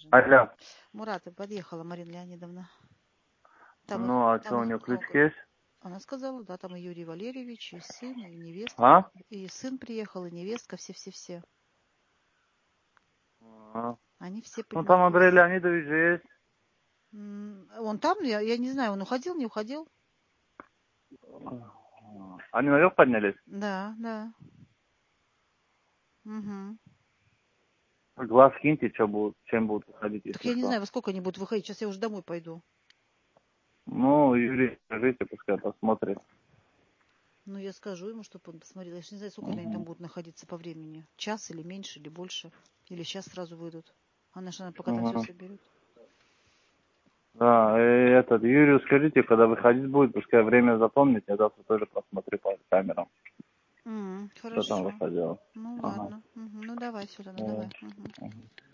Алло. Мурат, и подъехала Марина Леонидовна. Ну, а что, у их нее ключ много. есть? Она сказала, да, там и Юрий Валерьевич, и сын, и невестка. А? И сын приехал, и невестка, все-все-все. А. Они все Ну, там Андрей поднялись. Леонидович же есть. Он там, я не знаю, он уходил, не уходил? Они наверх поднялись? Да, да. Угу. Глаз киньте, что будут, чем будут уходить, Так если я не что. знаю, во сколько они будут выходить. Сейчас я уже домой пойду. Ну, Юрий, скажите, пускай посмотрит. Ну, я скажу ему, чтобы он посмотрел. Я же не знаю, сколько они там будут находиться по времени. Час или меньше, или больше. Или сейчас сразу выйдут. Она же, пока там все Угу. соберет. Да, и этот, Юрию скажите, когда выходить будет, пускай время запомнит, я завтра тоже посмотрю по камерам, что там Хорошо. выходило. Ну Ага. ладно. Ну давай сюда, ну Э, давай. Мгм. ага.